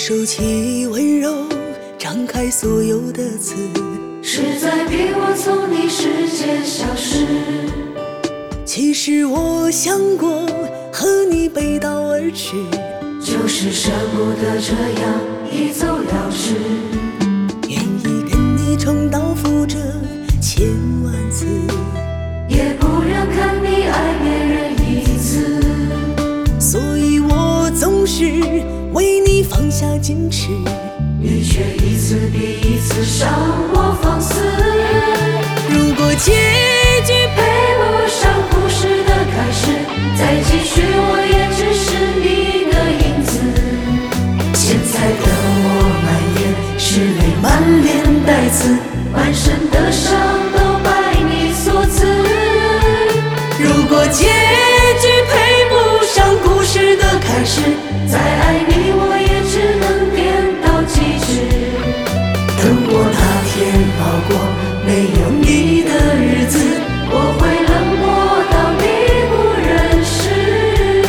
手起温柔，张开所有的刺， 是在逼我从你世界消失。 其实我想过和你背道而驰， 就是舍不得这样一走了之。 愿意跟你重蹈覆辙千万次， 也不忍看你爱别人一次。 所以我总是为你放下矜持， 你却一次比一次伤我放肆。 如果结局配不上故事的开始，再继续我也只是你的影子。现在的我满眼是泪，满脸带刺，满身的伤都拜你所赐。 如果结局配不上故事的开始， 再爱你我也只能点到即止。等我那天熬过没有你的日子，我会冷漠到你不认识。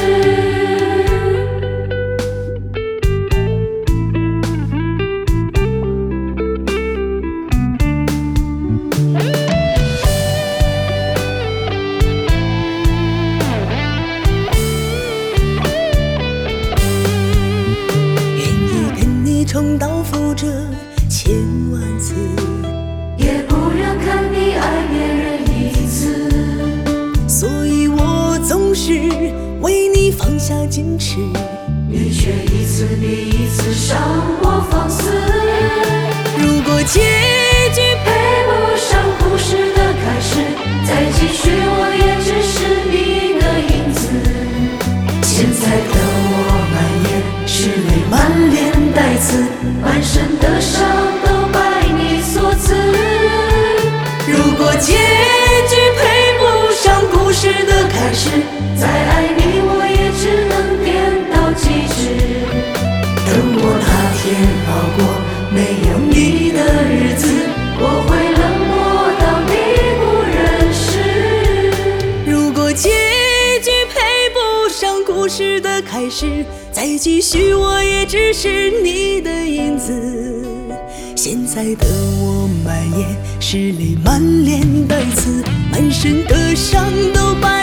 愿意跟你重蹈覆辙千万次， 也不忍看你爱别人一次。 所以我总是为你放下矜持， 你却一次比一次伤我放肆。 如果结局配不上故事的开始，再继续我也只是你的影子。现在的我满眼是泪，满脸带刺，满身的伤都拜你所赐。 如果结局配不上故事的开始， 再爱你我也只能点到即止。等我那天熬过没有你的日子，我会冷漠到你不认识。 如果结局配不上故事的开始，再继续我也只是你的影子。现在的我满眼是泪，满脸带刺，满身的伤都把